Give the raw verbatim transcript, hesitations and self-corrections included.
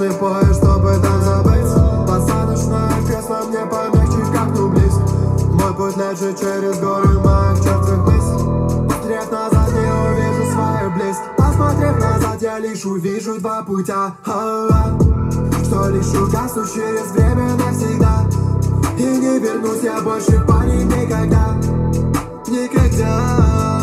полный поезд, чтобы там забыть. Посадочное кресло мне помягче, как ну близко. Мой путь лежит через горы моих чертовых мыслей. Посмотрев назад, не увижу свои близкие. Посмотрев назад, я лишь увижу два путя, что лишь угасну через время навсегда. И не вернусь я больше по ним никогда. Никогда.